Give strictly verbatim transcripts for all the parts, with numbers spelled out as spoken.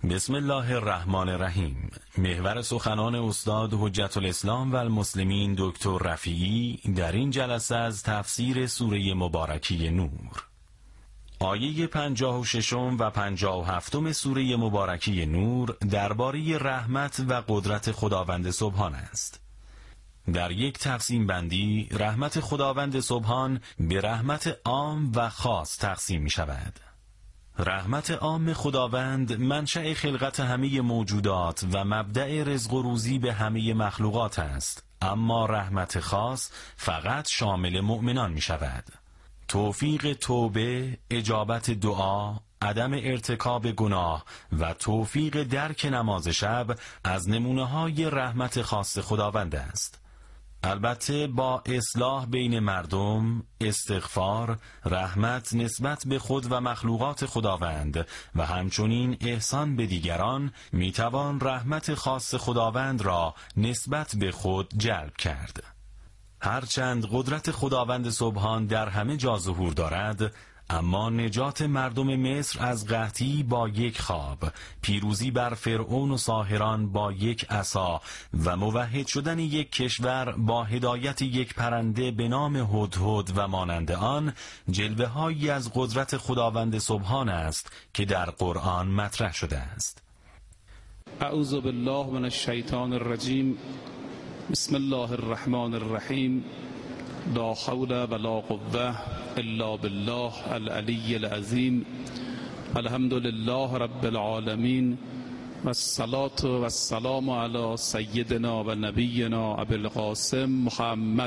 بسم الله الرحمن الرحیم. محور سخنان استاد حجت الاسلام و المسلمین دکتر رفیعی در این جلسه از تفسیر سوره مبارکه نور. آیه پنجاه و ششم و پنجاه و هفتم سوره مبارکه نور درباره رحمت و قدرت خداوند سبحان است. در یک تقسیم بندی رحمت خداوند سبحان به رحمت عام و خاص تقسیم می شود. رحمت عام خداوند منشأ خلقت همه موجودات و مبدأ رزق و روزی به همه مخلوقات است، اما رحمت خاص فقط شامل مؤمنان می شود. توفیق توبه، اجابت دعا، عدم ارتکاب گناه و توفیق درک نماز شب از نمونه‌های رحمت خاص خداوند است. البته با اصلاح بین مردم، استغفار، رحمت نسبت به خود و مخلوقات خداوند و همچنین احسان به دیگران میتوان رحمت خاص خداوند را نسبت به خود جلب کرد. هرچند قدرت خداوند سبحان در همه جا ظهور دارد، اما نجات مردم مصر از قحطی با یک خواب، پیروزی بر فرعون و ساحران با یک عصا و موحد شدن یک کشور با هدایت یک پرنده به نام هدهد و مانند آن جلوه هایی از قدرت خداوند سبحان است که در قرآن مطرح شده است. اعوذ بالله من الشیطان الرجیم. بسم الله الرحمن الرحیم. لا حول ولا قوة الا بالله العلی العظیم. الحمد لله رب العالمین و الصلاة و السلام علی سیدنا و نبینا ابی القاسم محمد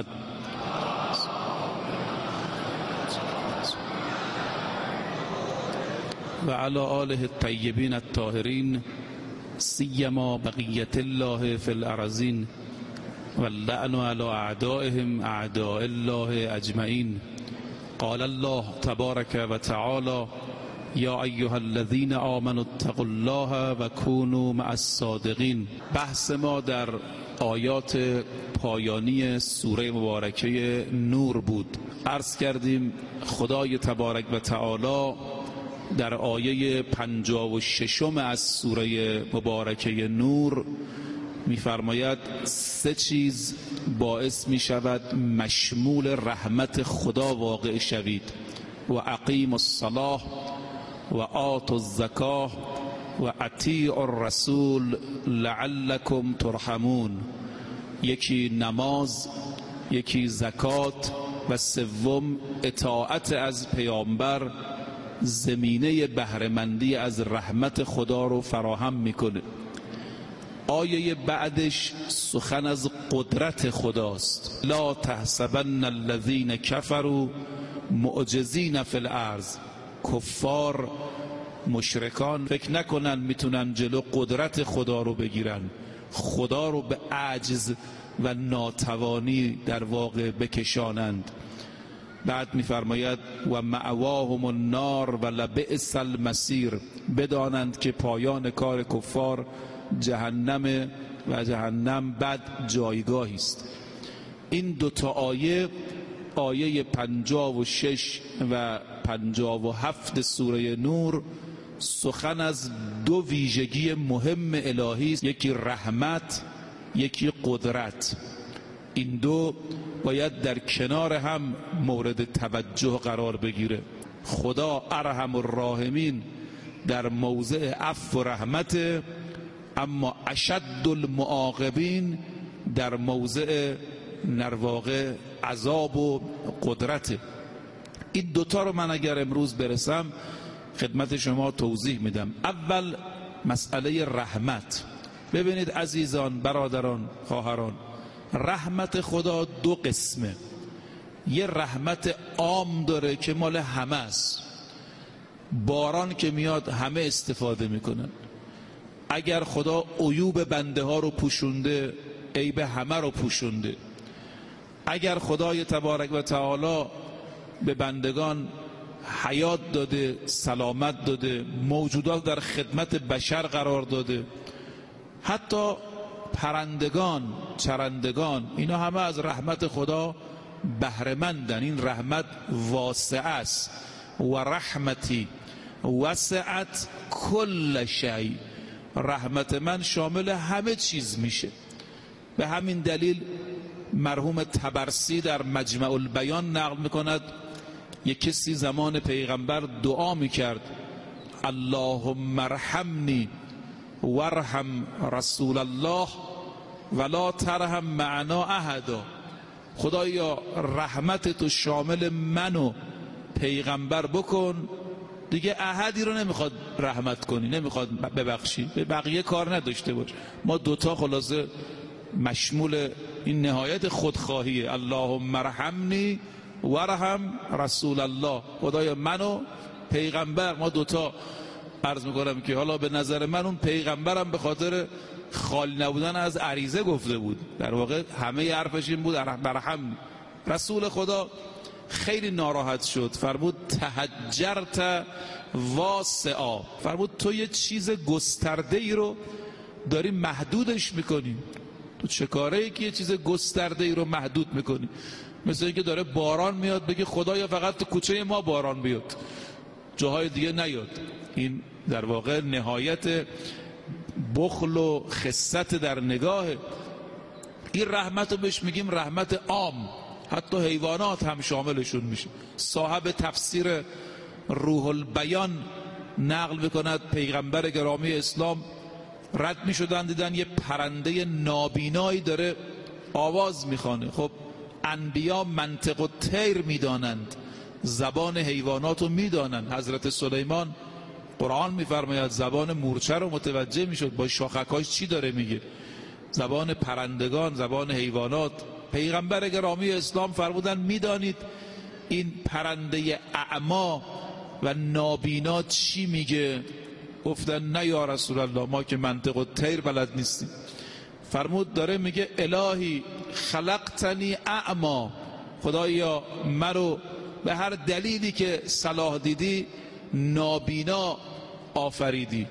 و علی آله الطیبین الطاهرین، سیما بقیت الله فی الارضین واللعن على اعدائهم اعداء الله اجمعین. قال الله تبارک و تعالی: یا ایها الذین آمنوا اتقوا الله و کونوا مع الصادقین. بحث ما در آیات پایانی سوره مبارکه نور بود. عرض کردیم خدای تبارک و تعالی در آیه پنجاه و ششم از سوره مبارکه نور می‌فرماید سه چیز باعث می شود مشمول رحمت خدا واقع شوید: و اقیموا الصلاة و آتوا الزکاة و اطیعوا الرسول لعلکم ترحمون. یکی نماز، یکی زکات و سوم اطاعت از پیامبر زمینه بهره‌مندی از رحمت خدا رو فراهم میکنه. آیه بعدش سخن از قدرت خداست. لا تحسبن الذین کفروا معجزین فی الارض. کفار، مشرکان فکر نکنن میتونن جلو قدرت خدا رو بگیرن، خدا رو به عجز و ناتوانی در واقع بکشانند. بعد میفرماید و مأواهم النار و لبئس المصیر. بدانند که پایان کار کفار جهنم و جهنم بد جایگاهی است. این دوتا آیه، آیه پنجاه و شش و پنجاه و هفت سوره نور، سخن از دو ویژگی مهم الهی است: یکی رحمت، یکی قدرت. این دو باید در کنار هم مورد توجه قرار بگیره. خدا ارحم الراحمین در موضع عفو و رحمت، اما اشد المعاقبین در موضع نرواقع عذاب و قدرت. این دوتا رو من اگر امروز برسم خدمت شما توضیح میدم. اول مسئله رحمت. ببینید عزیزان، برادران، خواهران، رحمت خدا دو قسمه. یه رحمت عام داره که مال همه است. باران که میاد همه استفاده میکنن. اگر خدا عیوب بنده ها رو پوشونده، عیب همه رو پوشونده. اگر خدای تبارک و تعالی به بندگان حیات داده، سلامت داده، موجودات در خدمت بشر قرار داده، حتی پرندگان، چرندگان، اینا همه از رحمت خدا بهره‌مندن. این رحمت واسعه است. و رحمتی وسعت کل شیء رحمت من شامل همه چیز میشه. به همین دلیل مرحوم طبرسی در مجمع البیان نقل میکند یک کسی زمان پیغمبر دعا میکرد اللهم ارحمنی وارحم رسول الله ولا ترحم معنا احدا. خدایا رحمت تو شامل منو پیغمبر بکن، دیگه احدی رو نمیخواد رحمت کنی، نمیخواد ببخشی، به بقیه کار نداشته باش. ما دوتا خلاصه مشمول این نهایت خودخواهیه، اللهم ارحمنی وارحم رسول الله، خدایا منو پیغمبر. ما دوتا عرض میکنم که حالا به نظر من اون پیغمبرم به خاطر خالی نبودن از عریضه گفته بود، در واقع همه حرفش این بود برحم. رسول خدا خیلی ناراحت شد، فرمود تهجرت واسعا، فرمود تو یه چیز گسترده ای رو داری محدودش میکنی. تو چه کاره ای که یه چیز گسترده ای رو محدود میکنی؟ مثل اینکه داره باران میاد بگی خدایا فقط تو کوچه ما باران بیاد، جاهای دیگه نیاد. این در واقع نهایت بخل و خست در نگاه. این رحمت رو بهش میگیم رحمت عام، حتی حیوانات هم شاملشون میشه. صاحب تفسیر روح البیان نقل میکند پیغمبر گرامی اسلام رد میشدن دیدن یه پرنده نابینایی داره آواز میخوانه. خب انبیا منطق و طیر میدانند، زبان حیوانات رو میدانند. حضرت سلیمان قرآن میفرماید زبان مورچه رو متوجه میشد، با شاخکاش چی داره میگه. زبان پرندگان، زبان حیوانات. پیغمبر گرامی اسلام فرمودن میدانید این پرنده اعما و نابینا چی میگه؟ گفتن نه یا رسول الله، ما که منطق و طیر بلد نیستیم. فرمود داره میگه الهی خلقتنی اعما، خدایا مرو به هر دلیلی که صلاح دیدی نابینا آفریدی.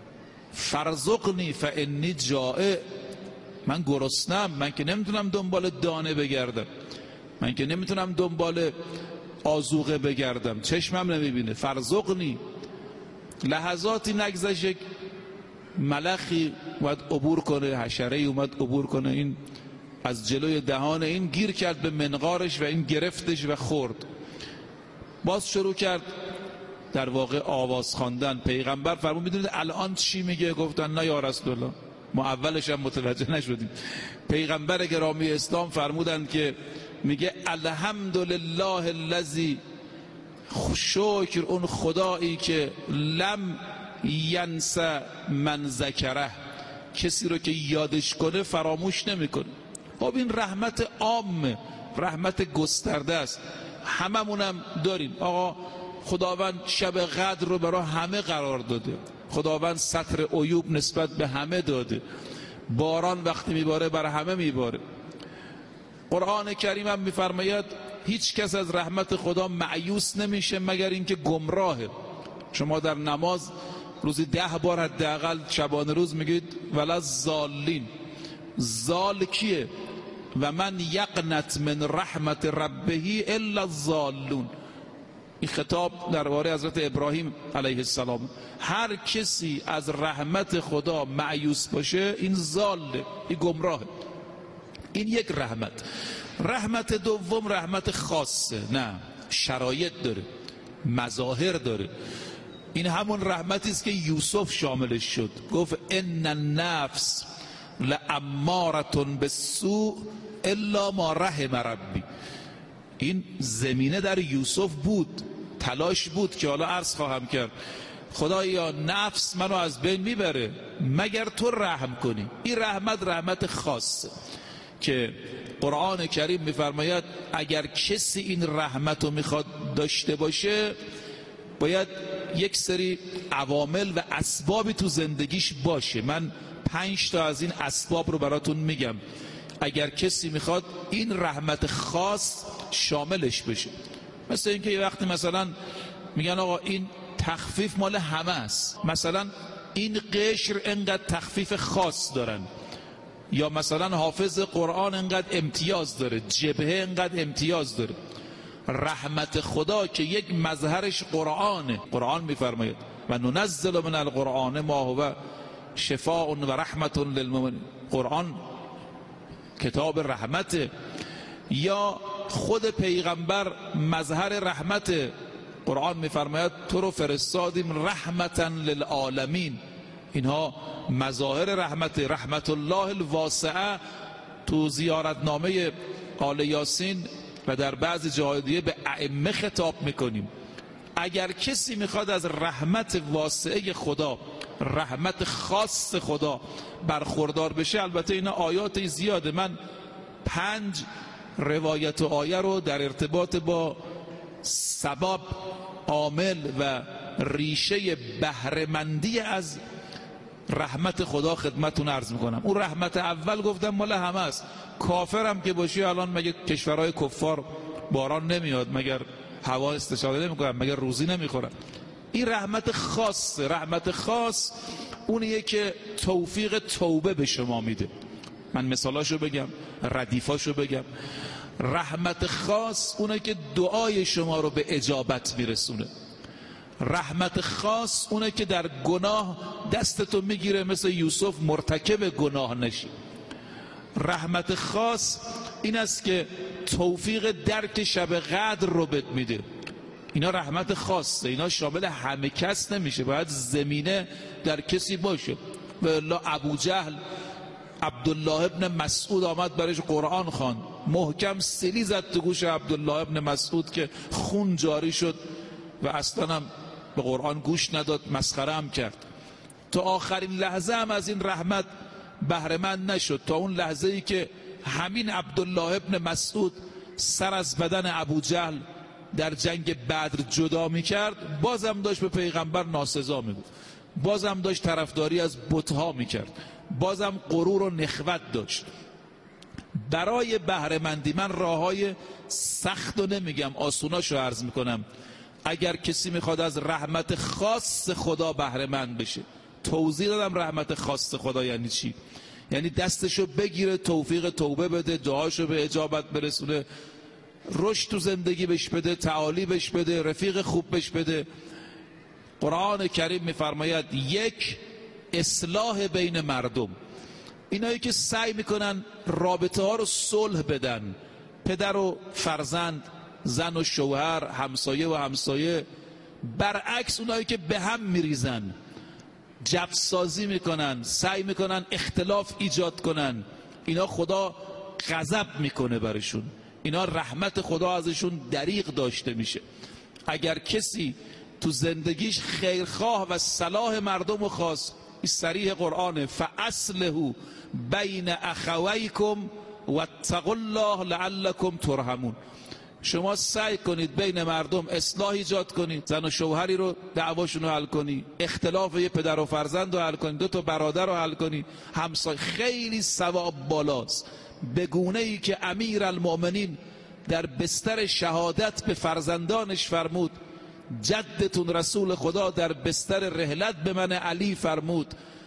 فرزقنی فانی جائع، من گرسنم، من که نمیتونم دنبال دانه بگردم، من که نمیتونم دنبال آذوقه بگردم، چشمم نمیبینه. فرزقنی. لحظاتی نگذشت یک ملخی اومد عبور کنه، حشره‌ای اومد عبور کنه، این از جلوی دهان این گیر کرد به منقارش و این گرفتش و خورد. باز شروع کرد در واقع آواز خواندن. پیغمبر فرمود میدونید الان چی میگه؟ گفتن نه یا رسول الله، ما اولش هم متوجه نشدیم. پیغمبر گرامی اسلام فرمودند که میگه الحمدلله الذی، شکر اون خدایی که لم ینس من ذکره، کسی رو که یادش کنه فراموش نمیکنه. خب این رحمت عام، رحمت گسترده است، هممونم داریم. آقا خداوند شب قدر رو برای همه قرار داده، خداوند ستر عیوب نسبت به همه داده، باران وقتی میباره برای همه میباره. قرآن کریم هم میفرماید هیچ کس از رحمت خدا مایوس نمیشه مگر اینکه گمراهه. شما در نماز روزی ده بار حداقل شبانه روز میگید ولا ضالین. ضال کیه؟ و من یقنط من رحمت ربه الا الضالون. این خطاب درباره حضرت ابراهیم علیه السلام. هر کسی از رحمت خدا مایوس باشه این ضاله، این گمراهه. این یک رحمت. رحمت دوم رحمت خاصه، نه شرایط داره، مظاهر داره. این همون رحمتی است که یوسف شاملش شد. گفت ان النفس لاماره بالسوء الا ما رحم ربی. این زمینه در یوسف بود، تلاش بود که حالا عرض خواهم کرد خدایا نفس منو از بین میبره مگر تو رحم کنی. این رحمت رحمت خاصه که قرآن کریم میفرماید اگر کسی این رحمت رو میخواد داشته باشه باید یک سری عوامل و اسبابی تو زندگیش باشه. من پنج تا از این اسباب رو براتون میگم اگر کسی میخواد این رحمت خاص شاملش بشه. مثل اینکه یه وقتی مثلا میگن آقا این تخفیف مال همه است، مثلا این قشر انقدر تخفیف خاص دارن، یا مثلا حافظ قرآن انقدر امتیاز داره، جبهه انقدر امتیاز داره. رحمت خدا که یک مظهرش قرآنه. قرآن میفرماید و ننزل من القرآن ما هو شفاء و رحمت للمؤمنین. قرآن کتاب رحمت، یا خود پیغمبر مظهر رحمت. قرآن میفرماید تو رو فرستادیم رحمتا للعالمین. اینها مظاهر رحمت. رحمت الله الواسعه تو زیارتنامه آل یاسین و در بعض جاهای دیگه به ائمه خطاب میکنیم. اگر کسی میخواد از رحمت واسعه خدا، رحمت خاص خدا برخوردار بشه، البته اینا آیات زیاده، من پنج روایت و آیه رو در ارتباط با سبب، عامل و ریشه بهره‌مندی از رحمت خدا خدمتتون عرض میکنم. اون رحمت اول گفتم مال همه است. کافرم که باشی، الان مگه کشورهای کفار باران نمیاد؟ مگر هوا استشاده نمیکنن؟ مگر روزی نمیخورن؟ این رحمت خاص. رحمت خاص اونیه که توفیق توبه به شما میده. من مثالاشو بگم، ردیفاشو بگم. رحمت خاص اونه که دعای شما رو به اجابت میرسونه. رحمت خاص اونه که در گناه دستتو میگیره، مثل یوسف مرتکب گناه نشی. رحمت خاص این است که توفیق درک شب قدر رو بهت میده. اینا رحمت خاصه، اینا شامل همه کس نمیشه، باید زمینه در کسی باشه. و الا ابو جهل، عبدالله ابن مسعود آمد برایش قرآن خواند، محکم سیلی زد تو گوش عبدالله ابن مسعود که خون جاری شد و اصلا هم به قرآن گوش نداد، مسخره هم کرد. تا آخرین لحظه هم از این رحمت بهره مند نشد، تا اون لحظه ای که همین عبدالله ابن مسعود سر از بدن ابو جهل در جنگ بدر جدا می کرد، بازم داشت به پیغمبر ناسزا می بود، بازم داشت طرفداری از بتها می کرد، بازم غرور و نخوت داشت. برای بهره مندی من راه های سخت رو نمیگم، آسوناشو عرض میکنم. اگر کسی میخواد از رحمت خاص خدا بهره مند بشه، توضیح دادم رحمت خاص خدا یعنی چی. یعنی دستشو بگیره، توفیق توبه بده، دعاشو به اجابت برسونه، رشد تو زندگی بهش بده، تعالی بهش بده، رفیق خوب بهش بده. قرآن کریم میفرماید یک، اصلاح بین مردم. اینایی که سعی میکنن رابطه ها رو صلح بدن، پدر و فرزند، زن و شوهر، همسایه و همسایه، برعکس اونایی که به هم میریزن، جفسازی میکنن، سعی میکنن اختلاف ایجاد کنن، اینا خدا غضب میکنه برشون، اینا رحمت خدا ازشون دریغ داشته میشه. اگر کسی تو زندگیش خیرخواه و صلاح مردم رو خواست، این صریح قرآنه، فاصلحوا بین اخویکم واتقوا الله لعلکم ترحمون. شما سعی کنید بین مردم اصلاح ایجاد کنید، زن و شوهری رو دعواشون رو حل کنید، اختلاف یه پدر و فرزند رو حل کنید، دو تا برادر رو حل کنید، همسایه. خیلی ثواب بالاست، به گونه ای که امیر المؤمنین در بستر شهادت به فرزندانش فرمود، جدتون رسول خدا در بستر رحلت به من علی فرمود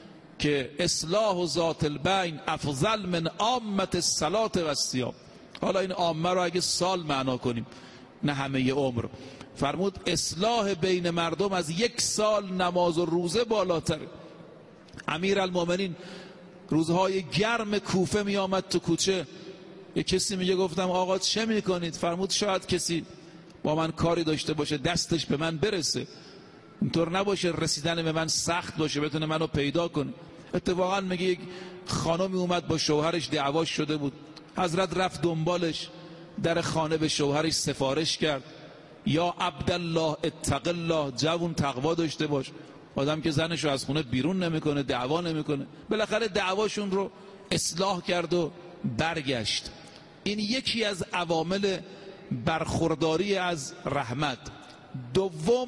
که اصلاح و ذات البین افضل من عامة الصلاة و الصیام. حالا این عامه رو اگه سال معنا کنیم نه همه عمر، فرمود اصلاح بین مردم از یک سال نماز و روزه بالاتره. امیر المؤمنین روزهای گرم کوفه می آمد تو کوچه، یه کسی میگه گفتم آقا چه میکنید؟ فرمود شاید کسی با من کاری داشته باشه دستش به من برسه، اینطور نباشه رسیدن به من سخت باشه، بتونه منو پیدا کنه. اتفاقا میگه یک خانمی اومد با شوهرش دعواش شده بود، حضرت رفت دنبالش، در خانه به شوهرش سفارش کرد یا عبدالله اتق الله، جوون تقوا داشته باش. آدم که زنشو از خونه بیرون نمیکنه، دعوا نمیکنه، بالاخره دعواشون رو اصلاح کرد و برگشت. این یکی از عوامل برخورداری از رحمت. دوم،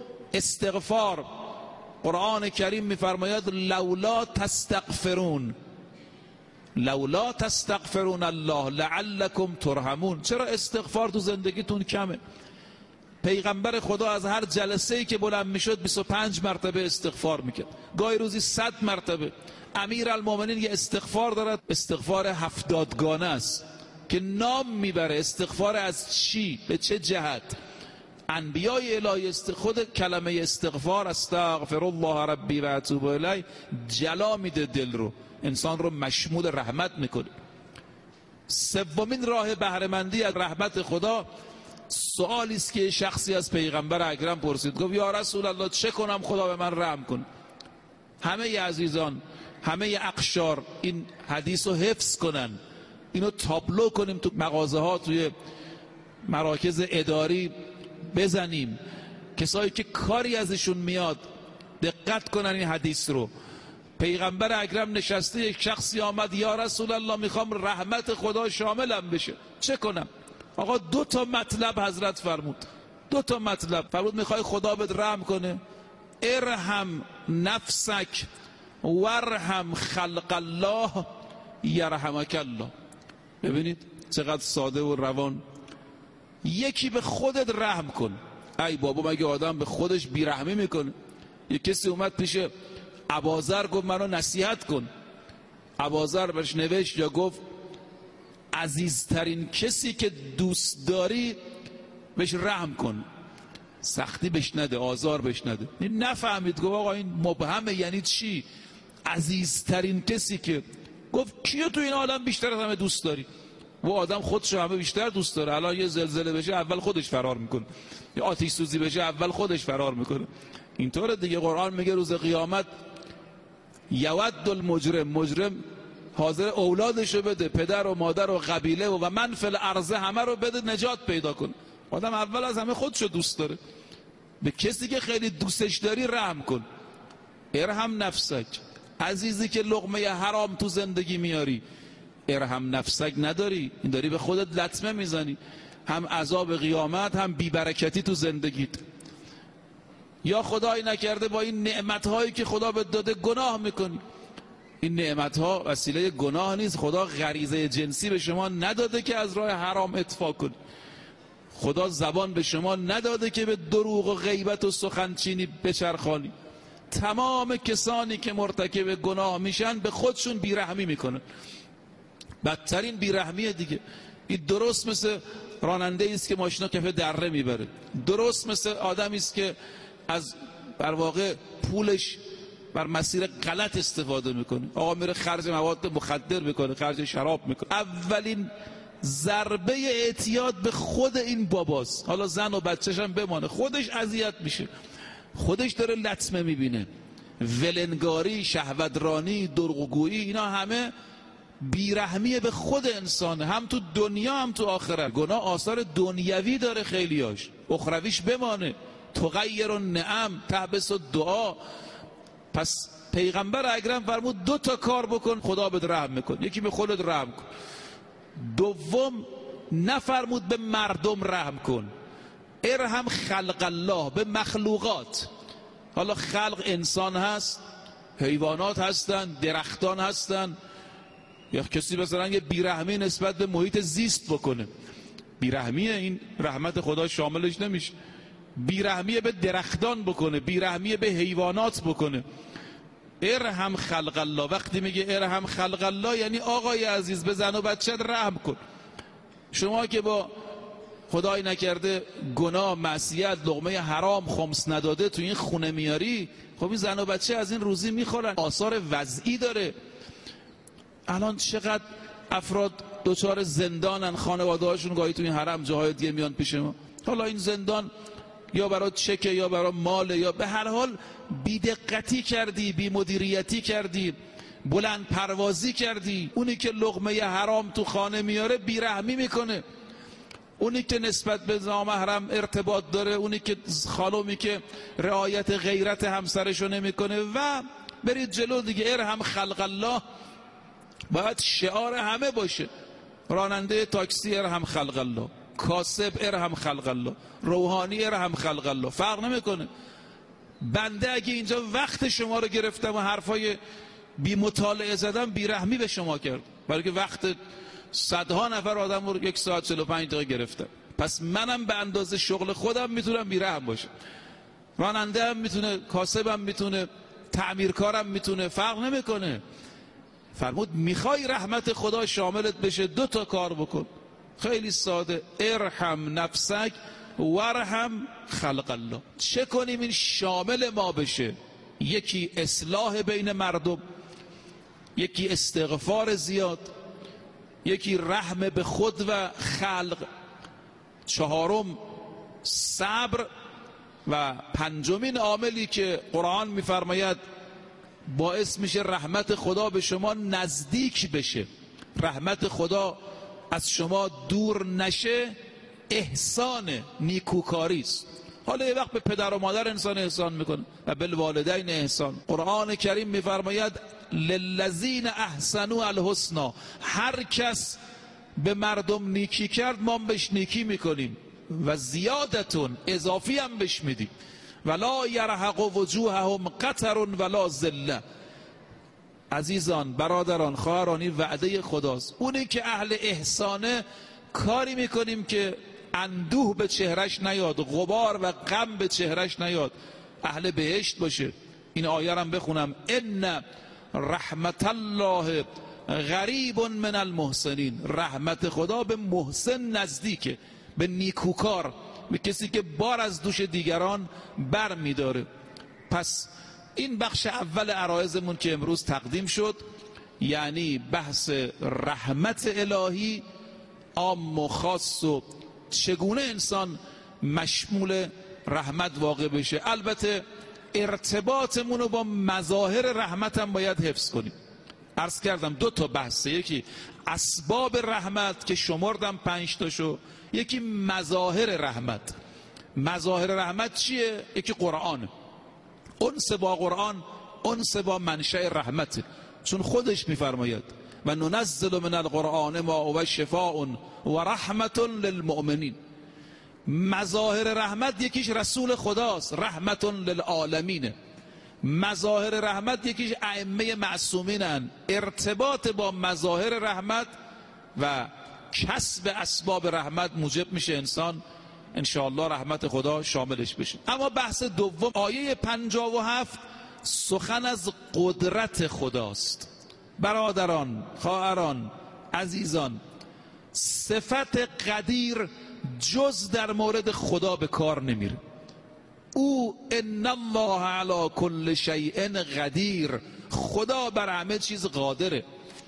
استغفار. قرآن کریم میفرماید لولا تستغفرون لولا تستغفرون الله لعلکم ترحمون. چرا استغفار تو زندگیتون کمه؟ پیغمبر خدا از هر جلسه‌ای که بلند میشد بیست و پنج مرتبه استغفار میکرد، گاهی روزی صد مرتبه. امیر المؤمنین یه استغفار دارد، استغفار هفتادگانه است که نام میبره. استغفار از چی؟ به چه جهت؟ انبیای الهی است خود کلمه استغفار استغفر الله ربی و اتوب الیه جلا میده دل رو، انسان رو مشمول رحمت میکنه. سومین راه بهره مندی از رحمت خدا سوالی است که شخصی از پیغمبر اکرم پرسید، گفت یا رسول الله چه کنم خدا به من رحم کن؟ همه ی عزیزان، همه ی اقشار این حدیث رو حفظ کنن، اینو تابلو کنیم تو مغازه ها، توی مراکز اداری بزنیم، کسایی که کاری ازشون میاد دقت کنن این حدیث رو. پیغمبر اکرم نشسته، یک شخصی آمد یا رسول الله میخوام رحمت خدا شاملم بشه، چه کنم؟ آقا دو تا مطلب حضرت فرمود، دو تا مطلب فرمود میخوای خدا بهت رحم کنه؟ ارحم نفسک ورحم خلق الله یرحمک الله. ببینید چقدر ساده و روان. یکی به خودت رحم کن. ای بابا مگه آدم به خودش بیرحمی میکنه؟ یک کسی اومد پیش ابوذر گفت منو نصیحت کن. ابوذر برش نوشت یا گفت عزیزترین کسی که دوست داری بهش رحم کن، سختی بهش نده، آزار بهش نده. این نفهمید، گفت آقا این مبهمه، یعنی چی عزیزترین کسی؟ که گفت کیو تو این عالم بیشتر از همه دوست داری؟ و آدم خودش همه بیشتر دوست داره. الان یه زلزله بشه اول خودش فرار میکنه، یه آتش سوزی بشه اول خودش فرار میکنه. اینطوره دیگه. قرآن میگه روز قیامت یود المجرم، مجرم حاضر اولادشو بده، پدر و مادر و قبیله و, و من فی الارض همه رو بده نجات پیدا کن. آدم اول از همه خودشو دوست داره. به کسی که خیلی دوستش داری رحم کن. ارحم نفسک، عزیزی که لقمه حرام تو زندگی میاری، ارحم نفسک نداری، این داری به خودت لطمه میزنی، هم عذاب قیامت هم بیبرکتی تو زندگیت. یا خدای نکرده با این نعمتهایی که خدا بهت داده گناه میکنی. این نعمتها وسیله گناه نیست. خدا غریزه جنسی به شما نداده که از راه حرام اتفاق کنی. خدا زبان به شما نداده که به دروغ و غیبت و سخنچینی بچرخانی. تمام کسانی که مرتکب گناه میشن به خودشون بیرحمی میکنن. بدترین بیرحمیه دیگه. این درست مثل راننده است که ماشینا کف دره میبره، درست مثل آدمی است که از در واقع پولش بر مسیر غلط استفاده میکنه. آقا میره خرج مواد مخدر میکنه، خرج شراب میکنه. اولین ضربه اعتیاد به خود این باباست. حالا زن و بچه‌ش هم بمانه، خودش اذیت میشه، خودش داره لطمه میبینه. ولنگاری، شهوترانی، دروغگویی، اینا همه بیرحمی به خود انسانه، هم تو دنیا هم تو آخرت. گناه آثار دنیوی داره خیلیاش، اخرویش بمانه. تغیر النعم تحبس الدعا. پس پیغمبر اکرم فرمود دو تا کار بکن خدا بهت رحم میکن. یکی به خودت رحم کن. دوم نفرمود به مردم رحم کن، ارحم خلق الله، به مخلوقات. حالا خلق انسان هست، حیوانات هستن، درختان هستن. یا کسی مثلا یه بیرحمی نسبت به محیط زیست بکنه، بیرحمیه، این رحمت خدا شاملش نمیشه. بیرحمیه به درختان بکنه، بیرحمیه به حیوانات بکنه. ارحم خلق الله. وقتی میگه ارحم خلق الله یعنی آقای عزیز به زن و بچت رحم کن. شما که با خدای نکرده گناه، معصیت، لقمه حرام خمس نداده تو این خونه میاری، خب این زن و بچه از این روزی میخورن. آثار وضعی داره. الان چقدر افراد دوچار زندانن، خانواده هاشون گاهی تو این حرم جاهای دیگه میان پیش ما. حالا این زندان یا برای چکه یا برای مال، یا به هر حال بی‌دقتی کردی، بی مدیریتی کردی، بلند پروازی کردی. اونی که لقمه حرام تو خانه میاره بیرحمی میکنه. اونی که نسبت به نامحرم ارتباط داره، اونی که خانومی که رعایت غیرت همسرشو نمیکنه و برید جلو دیگه. ارحم خلق الله باید شعار همه باشه. راننده تاکسی ارحم خلق الله، کاسب ارحم خلق الله، روحانی ارحم خلق الله، فرق نمیکنه. بنده اگه اینجا وقت شما رو گرفتم و حرفای بی مطالعه زدم، بیرحمی به شما کرد، برای که وقت صدها نفر آدم رو یک ساعت چهل و پنج دقیقه گرفتم. پس منم به اندازه شغل خودم میتونم بیرحم باشم. راننده هم میتونه، کاسبم میتونه، تعمیرکارم میتونه، فرق نمیکنه. فرمود میخوای رحمت خدا شاملت بشه دو تا کار بکن، خیلی ساده. ارحم نفسک ورحم خلق الله. چه کنیم این شامل ما بشه؟ یکی اصلاح بین مردم، یکی استغفار زیاد، یکی رحم به خود و خلق، چهارم صبر، و پنجمین عاملی که قرآن میفرماید باعث میشه رحمت خدا به شما نزدیک بشه، رحمت خدا از شما دور نشه، احسان، نیکوکاری است. حالا یه وقت به پدر و مادر انسان احسان میکنه و بالوالدین احسان. قرآن کریم میفرماید للذین احسنوا الحسنی، هر کس به مردم نیکی کرد ما بهش نیکی میکنیم و زیادتون، اضافی هم بهش میدیم. ولا یرهق وجوههم قتر ولا ذله. عزیزان، برادران، خواهران، این وعده خداست. اونی که اهل احسانه کاری میکنیم که اندوه به چهرش نیاد، غبار و غم به چهرش نیاد، اهل بهشت باشه. این آیه هم بخونم: ان رحمت الله غریب من المحسنین. رحمت خدا به محسن نزدیکه، به نیکوکار، به کسی که بار از دوش دیگران بر میداره. پس این بخش اول عرایزمون که امروز تقدیم شد، یعنی بحث رحمت الهی عام و خاص و چگونه انسان مشمول رحمت واقع بشه. البته ارتباطمون رو با مظاهر رحمت هم باید حفظ کنیم. عرض کردم دو تا بحثه، یکی اسباب رحمت که شمردم پنج تاشو، یکی مظاهر رحمت. مظاهر رحمت چیه؟ یکی قرآن، انس با قرآن، انس با منشأ رحمت، چون خودش میفرماید و ننزل من القرآن ما هو شفاء و رحمت للمؤمنین. مظاهر رحمت یکیش رسول خداست، رحمت للعالمین. مظاهر رحمت یکیش ائمه معصومینن. ارتباط با مظاهر رحمت و کسب اسباب رحمت موجب میشه انسان انشاءالله رحمت خدا شاملش بشه. اما بحث دوم، آیه پنجاه و هفت سخن از قدرت خداست. برادران، خواهران، عزیزان، صفت قدیر جز در مورد خدا به کار نمیره. او ان الله علی کل شیء قدیر، خدا بر همه چیز قادره.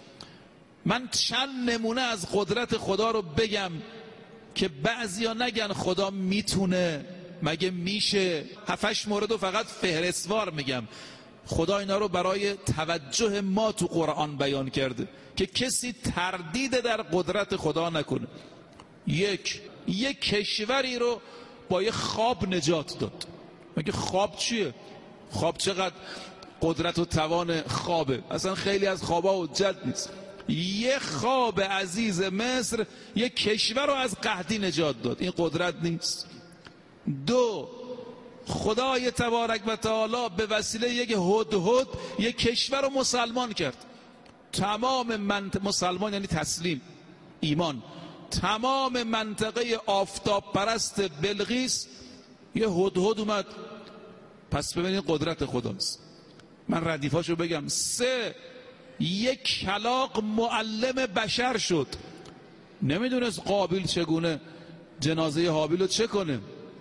من چند نمونه از قدرت خدا رو بگم که بعضیا نگن خدا میتونه، مگه میشه. هفتش مورد رو فقط فهرستوار میگم. خدا اینا رو برای توجه ما تو قرآن بیان کرده که کسی تردید در قدرت خدا نکنه. یک یک کشوری رو با یه خواب نجات داد. مگه خواب چیه؟ خواب چقدر قدرت و توان خوابه؟ اصلا خیلی از خوابا حجت نیست. یه خواب عزیز مصر یه کشور رو از قحطی نجات داد. این قدرت نیست؟ دو، خدای تبارک و تعالی به وسیله یک هدهد یک کشور رو مسلمان کرد. تمام منطقه مسلمان یعنی تسلیم، ایمان. تمام منطقه آفتاب پرست بلقیس یه هدهد اومد. پس ببینید قدرت خداست. من ردیفاشو بگم. سه، یک کلاغ معلم بشر شد. نمیدونست قابیل چگونه جنازه حابیل رو چه کنه.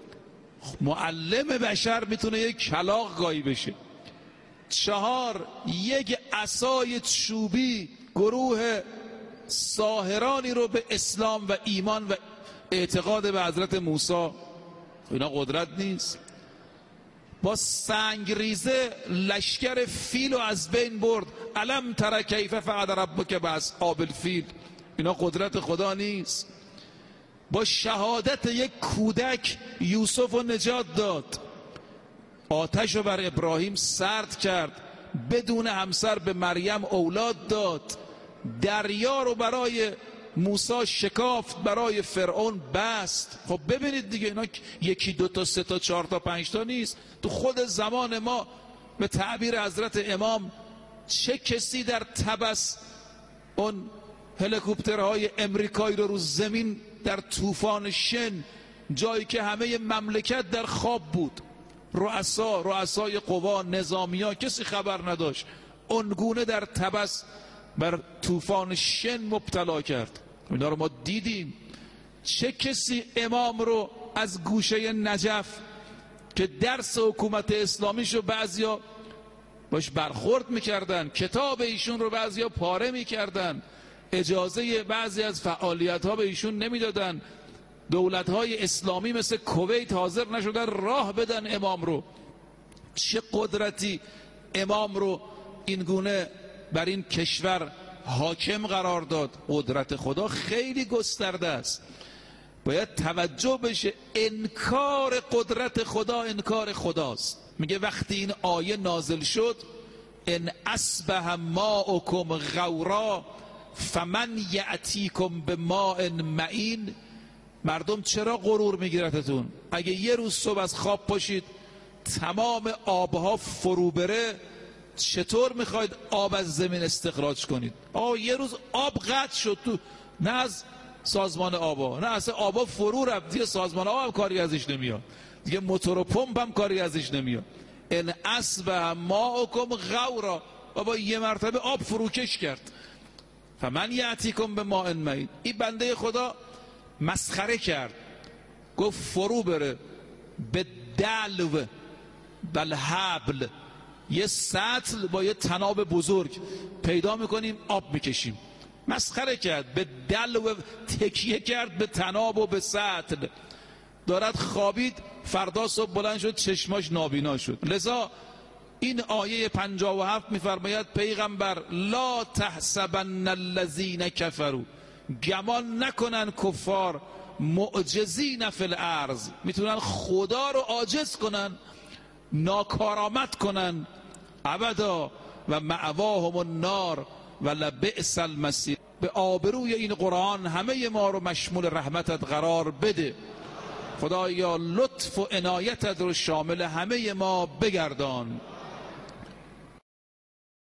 معلم بشر میتونه یک کلاغ گایی بشه. چهار، یک عصای چوبی گروه ساحرانی رو به اسلام و ایمان و اعتقاد به حضرت موسی. اینا قدرت نیست؟ با سنگریزه لشکر فیل رو از بین برد. الم تر کیف فعل ربک باصحاب الفیل. اینا قدرت خدا نیست؟ با شهادت یک کودک یوسف رو نجات داد. آتش رو بر ابراهیم سرد کرد. بدون همسر به مریم اولاد داد. دریا رو برای موسی شکافت، برای فرعون بست. خب ببینید دیگه، اینا یکی دو تا سه تا چهار تا پنج تا نیست. تو خود زمان ما به تعبیر حضرت امام، چه کسی در تبس اون هلیکوپترهای امریکایی رو رو زمین در طوفان شن، جایی که همه مملکت در خواب بود، رؤسا رؤسای قوا، نظامیا، کسی خبر نداشت، اونگونه در تبس بر طوفان شن مبتلا کرد. اینا رو ما دیدیم. چه کسی امام رو از گوشه نجف که درس حکومت اسلامیشو بعضیا باش برخورد میکردن، کتاب ایشون رو بعضیا پاره میکردن، اجازه بعضی از فعالیت ها به ایشون نمیدادن، دولت های اسلامی مثل کویت حاضر نشدن راه بدن امام رو. چه قدرتی امام رو این گونه بر این کشور حاکم قرار داد. قدرت خدا خیلی گسترده است، باید توجه بشه. انکار قدرت خدا انکار خداست. میگه وقتی این آیه نازل شد ان اصبح ماؤکم غورا فمن یأتیکم بماء معین، مردم چرا غرور میگیرتتون؟ اگه یه روز صبح از خواب پاشید تمام آبها فرو بره، چطور میخواید آب از زمین استخراج کنید؟ آه یه روز آب قطع شد تو، نه از سازمان آبا، نه اصلا آبا فرو رفت، دیگه سازمان آبا هم کاری ازش نمیاد، دیگه موتور و پمپ هم کاری ازش نمیاد. ان اصبح ماؤکم غورا، بابا یه مرتبه آب فروکش کرد. فمن یأتیکم بماء معین، این بنده خدا مسخره کرد، گفت فرو بره به دلو بل حبل، یه سطل با یه تناب بزرگ پیدا میکنیم آب میکشیم. مسخره کرد، به دلو تکیه کرد به تناب و به سطل. دارد خوابید، فردا صبح بلند شد چشماش نابینا شد. لذا این آیه پنجاه و هفت میفرماید پیغمبر لا تحسبن الذین کفروا، گمان نکنن کفار معجزین فی الارض، میتونن خدا رو عاجز کنن، ناکارآمد کنن. ابدا و مأواهم النار و لبئس المصیر. به آبروی این قرآن همه ما رو مشمول رحمتت قرار بده. خدایا لطف و عنایتت رو شامل همه ما بگردان.